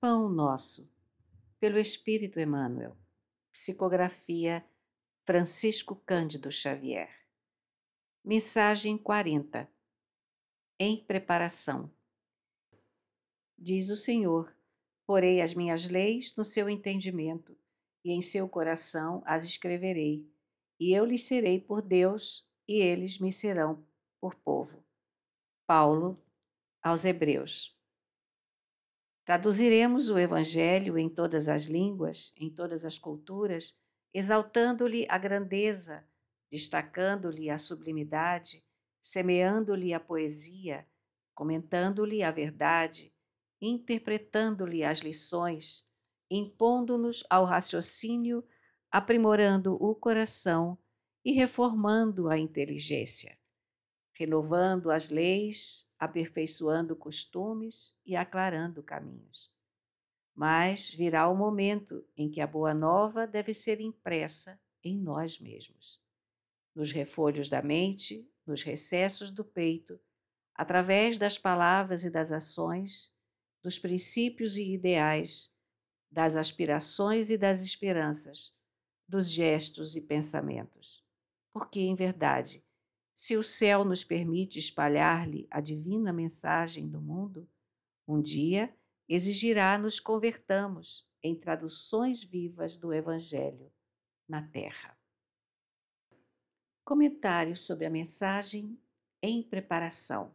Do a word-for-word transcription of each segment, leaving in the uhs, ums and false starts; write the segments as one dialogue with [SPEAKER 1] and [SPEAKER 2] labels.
[SPEAKER 1] Pão Nosso, pelo Espírito Emmanuel. Psicografia Francisco Cândido Xavier. Mensagem quarenta. Em preparação. Diz o Senhor: porei as minhas leis no seu entendimento, e em seu coração as escreverei, e eu lhes serei por Deus, e eles me serão por povo. Paulo aos Hebreus. Traduziremos o Evangelho em todas as línguas, em todas as culturas, exaltando-lhe a grandeza, destacando-lhe a sublimidade, semeando-lhe a poesia, comentando-lhe a verdade, interpretando-lhe as lições, impondo-nos ao raciocínio, aprimorando o coração e reformando a inteligência, renovando as leis, aperfeiçoando costumes e aclarando caminhos. Mas virá o momento em que a boa nova deve ser impressa em nós mesmos, nos refolhos da mente, nos recessos do peito, através das palavras e das ações, dos princípios e ideais, das aspirações e das esperanças, dos gestos e pensamentos. Porque, em verdade, se o céu nos permite espalhar-lhe a divina mensagem do mundo, um dia exigirá nos convertamos em traduções vivas do Evangelho na Terra. Comentários sobre a mensagem em preparação.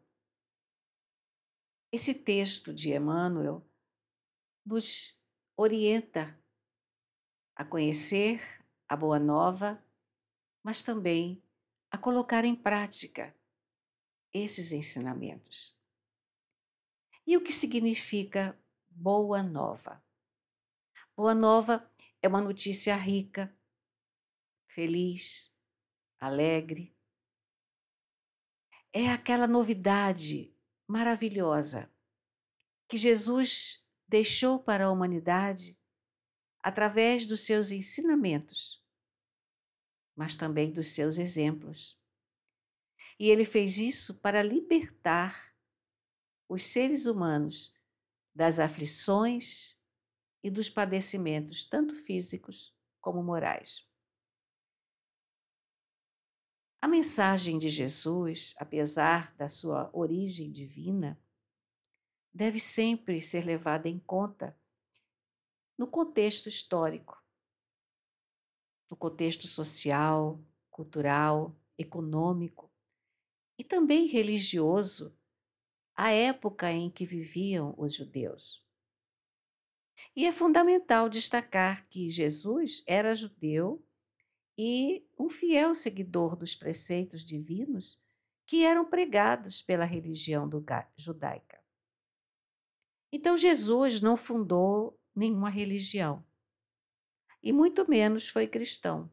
[SPEAKER 1] Esse texto de Emmanuel nos orienta a conhecer a Boa Nova, mas também a colocar em prática esses ensinamentos. E o que significa Boa Nova? Boa Nova é uma notícia rica, feliz, alegre. É aquela novidade maravilhosa que Jesus deixou para a humanidade através dos seus ensinamentos, mas também dos seus exemplos. E ele fez isso para libertar os seres humanos das aflições e dos padecimentos, tanto físicos como morais. A mensagem de Jesus, apesar da sua origem divina, deve sempre ser levada em conta no contexto histórico, no contexto social, cultural, econômico e também religioso, a época em que viviam os judeus. E é fundamental destacar que Jesus era judeu e um fiel seguidor dos preceitos divinos que eram pregados pela religião judaica. Então, Jesus não fundou nenhuma religião, e muito menos foi cristão.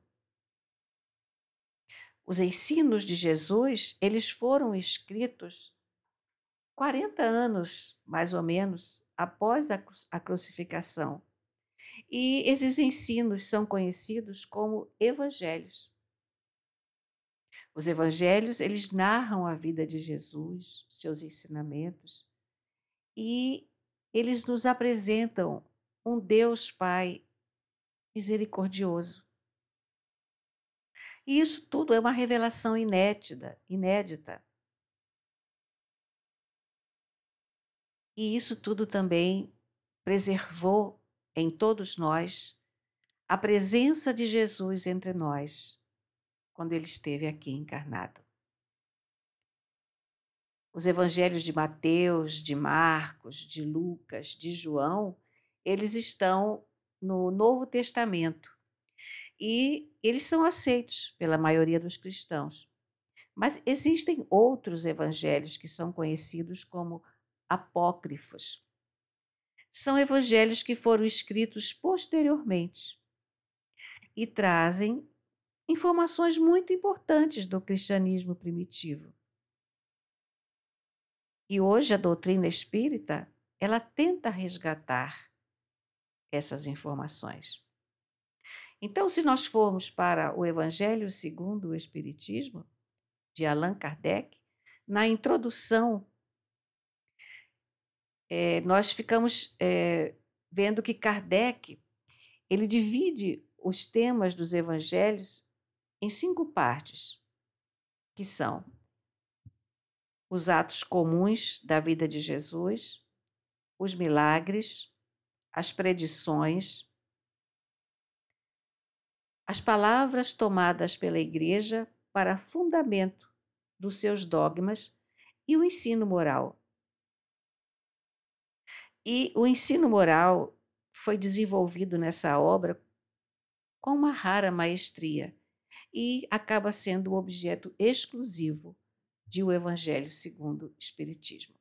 [SPEAKER 1] Os ensinos de Jesus, eles foram escritos quarenta anos, mais ou menos, após a, a crucificação. E esses ensinos são conhecidos como evangelhos. Os evangelhos, eles narram a vida de Jesus, seus ensinamentos, e eles nos apresentam um Deus Pai misericordioso. E isso tudo é uma revelação inédita, inédita. E isso tudo também preservou em todos nós a presença de Jesus entre nós, quando ele esteve aqui encarnado. Os evangelhos de Mateus, de Marcos, de Lucas, de João, eles estão no Novo Testamento e eles são aceitos pela maioria dos cristãos. Mas existem outros evangelhos que são conhecidos como apócrifos. São evangelhos que foram escritos posteriormente e trazem informações muito importantes do cristianismo primitivo. E hoje a doutrina espírita, ela tenta resgatar essas informações. Então, se nós formos para o Evangelho segundo o Espiritismo, de Allan Kardec, na introdução, é, nós ficamos é, vendo que Kardec ele divide os temas dos evangelhos em cinco partes, que são os atos comuns da vida de Jesus, os milagres, as predições, as palavras tomadas pela Igreja para fundamento dos seus dogmas e o ensino moral. E o ensino moral foi desenvolvido nessa obra com uma rara maestria e acaba sendo o objeto exclusivo de O Evangelho segundo o Espiritismo.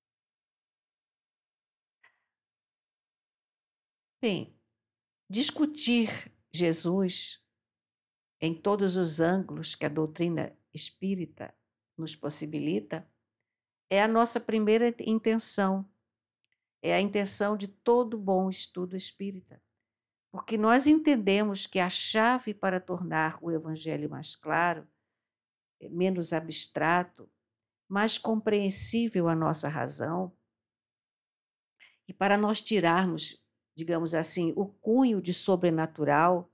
[SPEAKER 1] Bem, discutir Jesus em todos os ângulos que a doutrina espírita nos possibilita é a nossa primeira intenção, é a intenção de todo bom estudo espírita, porque nós entendemos que a chave para tornar o Evangelho mais claro, menos abstrato, mais compreensível à nossa razão, e para nós tirarmos, digamos assim, o cunho de sobrenatural,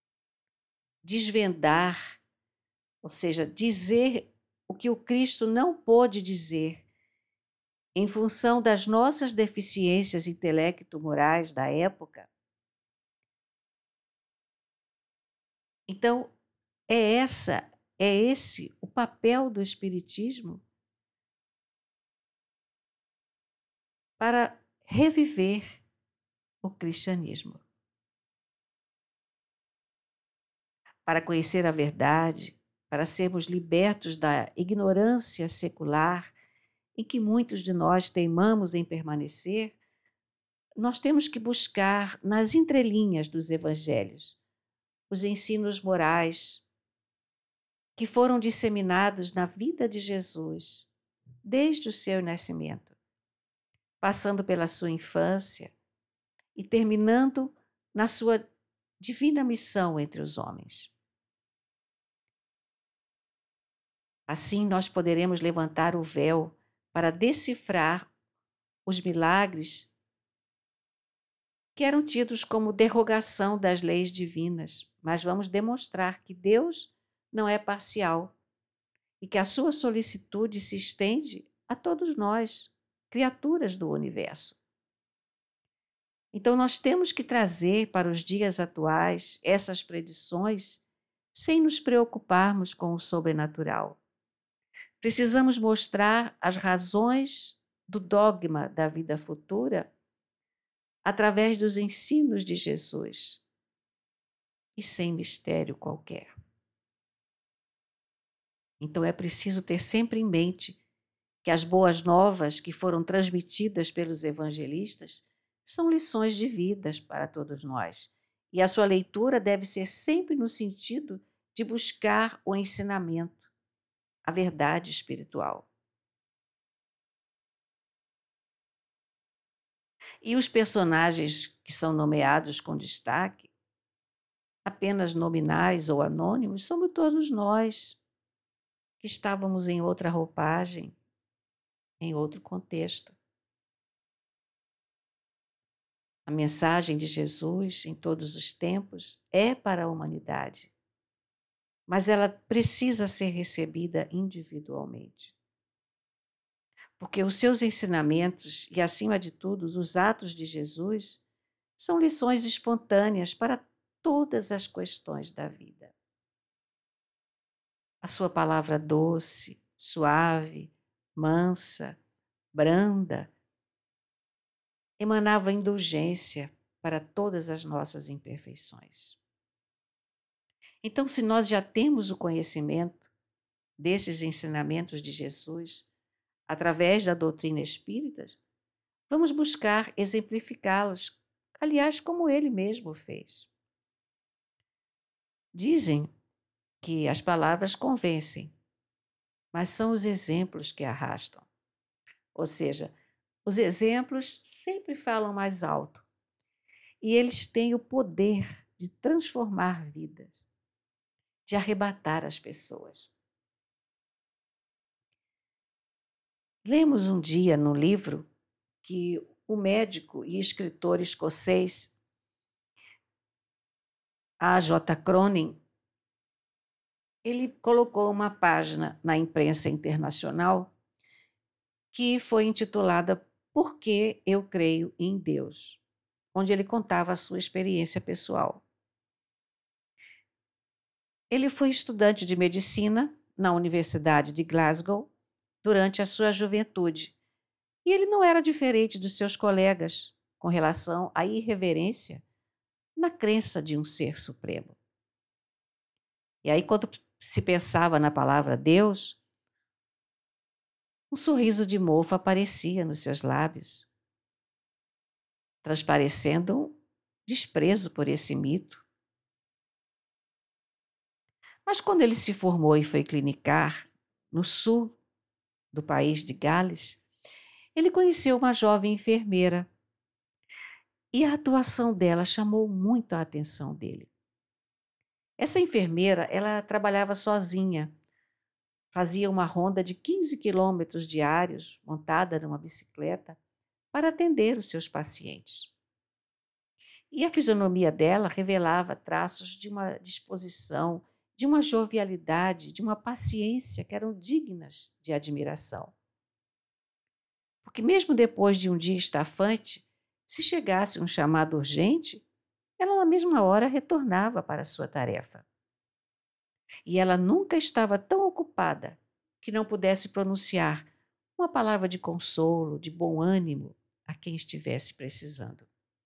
[SPEAKER 1] desvendar, ou seja, dizer o que o Cristo não pôde dizer em função das nossas deficiências intelecto-morais da época. Então, é essa, é esse o papel do Espiritismo para reviver o cristianismo, para conhecer a verdade, para sermos libertos da ignorância secular em que muitos de nós teimamos em permanecer. Nós temos que buscar nas entrelinhas dos evangelhos os ensinos morais que foram disseminados na vida de Jesus desde o seu nascimento, passando pela sua infância e terminando na sua divina missão entre os homens. Assim, nós poderemos levantar o véu para decifrar os milagres que eram tidos como derrogação das leis divinas, mas vamos demonstrar que Deus não é parcial e que a sua solicitude se estende a todos nós, criaturas do universo. Então, nós temos que trazer para os dias atuais essas predições sem nos preocuparmos com o sobrenatural. Precisamos mostrar as razões do dogma da vida futura através dos ensinos de Jesus e sem mistério qualquer. Então é preciso ter sempre em mente que as boas novas que foram transmitidas pelos evangelistas são lições de vida para todos nós, e a sua leitura deve ser sempre no sentido de buscar o ensinamento, a verdade espiritual. E os personagens que são nomeados com destaque, apenas nominais ou anônimos, somos todos nós que estávamos em outra roupagem, em outro contexto. A mensagem de Jesus em todos os tempos é para a humanidade, mas ela precisa ser recebida individualmente. Porque os seus ensinamentos e, acima de tudo, os atos de Jesus são lições espontâneas para todas as questões da vida. A sua palavra doce, suave, mansa, branda, emanava indulgência para todas as nossas imperfeições. Então, se nós já temos o conhecimento desses ensinamentos de Jesus, através da doutrina espírita, vamos buscar exemplificá-los, aliás, como ele mesmo fez. Dizem que as palavras convencem, mas são os exemplos que arrastam. Ou seja, os exemplos sempre falam mais alto e eles têm o poder de transformar vidas, de arrebatar as pessoas. Lemos um dia no livro que o médico e escritor escocês A J Cronin, ele colocou uma página na imprensa internacional que foi intitulada Por que eu creio em Deus?, onde ele contava a sua experiência pessoal. Ele foi estudante de medicina na Universidade de Glasgow durante a sua juventude, e ele não era diferente dos seus colegas com relação à irreverência na crença de um ser supremo. E aí, quando se pensava na palavra Deus, um sorriso de mofo aparecia nos seus lábios, transparecendo um desprezo por esse mito. Mas quando ele se formou e foi clinicar no sul do país de Gales, ele conheceu uma jovem enfermeira e a atuação dela chamou muito a atenção dele. Essa enfermeira, ela trabalhava sozinha, fazia uma ronda de quinze quilômetros diários, montada numa bicicleta, para atender os seus pacientes. E a fisionomia dela revelava traços de uma disposição, de uma jovialidade, de uma paciência que eram dignas de admiração. Porque mesmo depois de um dia estafante, se chegasse um chamado urgente, ela na mesma hora retornava para a sua tarefa. E ela nunca estava tão ocupada que não pudesse pronunciar uma palavra de consolo, de bom ânimo a quem estivesse precisando.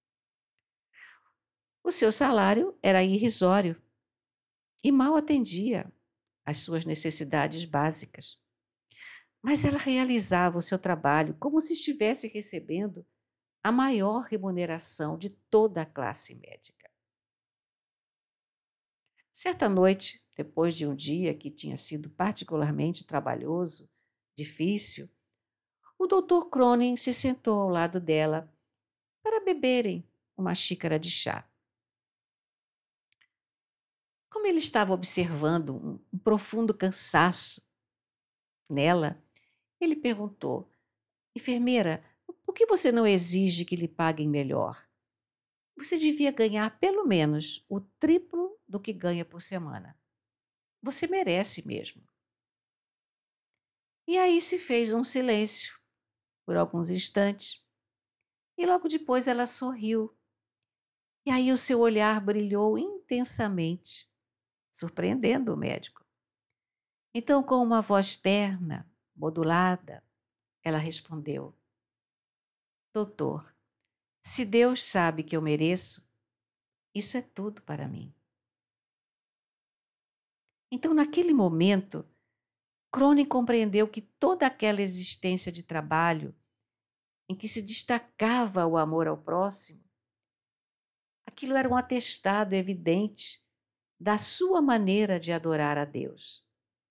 [SPEAKER 1] O seu salário era irrisório e mal atendia às suas necessidades básicas. Mas ela realizava o seu trabalho como se estivesse recebendo a maior remuneração de toda a classe médica. Certa noite, depois de um dia que tinha sido particularmente trabalhoso, difícil, o doutor Cronin se sentou ao lado dela para beberem uma xícara de chá. Como ele estava observando um, um profundo cansaço nela, ele perguntou: enfermeira, por que você não exige que lhe paguem melhor? Você devia ganhar pelo menos o triplo do que ganha por semana. Você merece mesmo. E aí se fez um silêncio por alguns instantes e logo depois ela sorriu. E aí o seu olhar brilhou intensamente, surpreendendo o médico. Então, com uma voz terna, modulada, ela respondeu: doutor, se Deus sabe que eu mereço, isso é tudo para mim. Então, naquele momento, Cronin compreendeu que toda aquela existência de trabalho, em que se destacava o amor ao próximo, aquilo era um atestado evidente da sua maneira de adorar a Deus.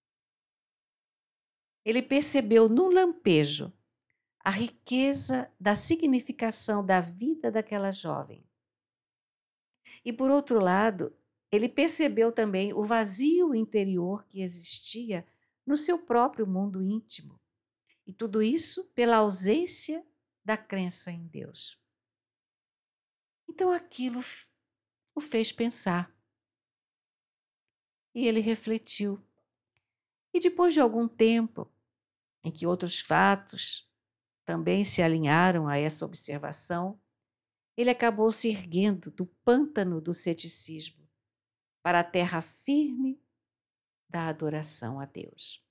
[SPEAKER 1] Ele percebeu num lampejo a riqueza da significação da vida daquela jovem. E, por outro lado, ele percebeu também o vazio interior que existia no seu próprio mundo íntimo. E tudo isso pela ausência da crença em Deus. Então aquilo o fez pensar. E ele refletiu. E depois de algum tempo, em que outros fatos também se alinharam a essa observação, ele acabou se erguendo do pântano do ceticismo para a terra firme da adoração a Deus.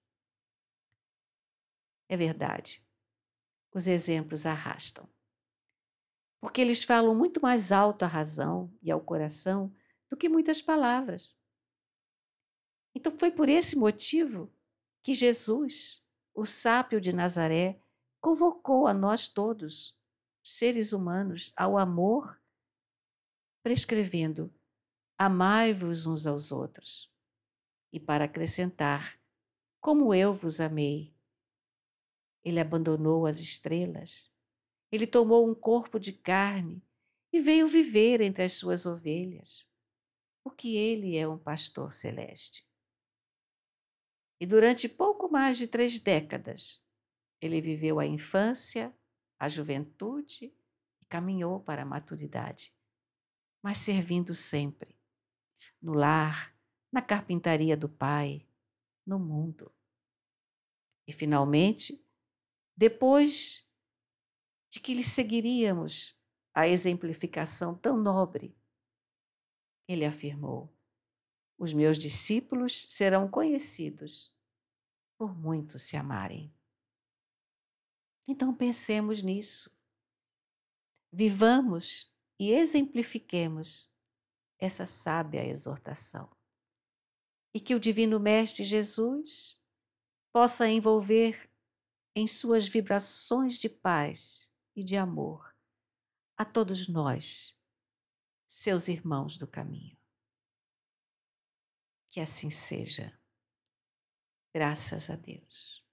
[SPEAKER 1] É verdade, os exemplos arrastam, porque eles falam muito mais alto à razão e ao coração do que muitas palavras. Então foi por esse motivo que Jesus, o sábio de Nazaré, convocou a nós todos, seres humanos, ao amor, prescrevendo: amai-vos uns aos outros. E para acrescentar: como eu vos amei. Ele abandonou as estrelas, ele tomou um corpo de carne e veio viver entre as suas ovelhas, porque ele é um pastor celeste. E durante pouco mais de três décadas, ele viveu a infância, a juventude caminhou para a maturidade, mas servindo sempre, no lar, na carpintaria do Pai, no mundo. E, finalmente, depois de que lhe seguiríamos a exemplificação tão nobre, ele afirmou: os meus discípulos serão conhecidos por muitos se amarem. Então pensemos nisso. Vivamos e exemplifiquemos essa sábia exortação. E que o Divino Mestre Jesus possa envolver em suas vibrações de paz e de amor a todos nós, seus irmãos do caminho. Que assim seja. Graças a Deus.